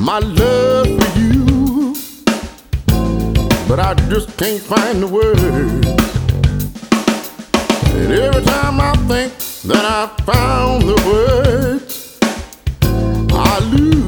my love for you, but I just can't find the words. And every time I think that I found the words, I lose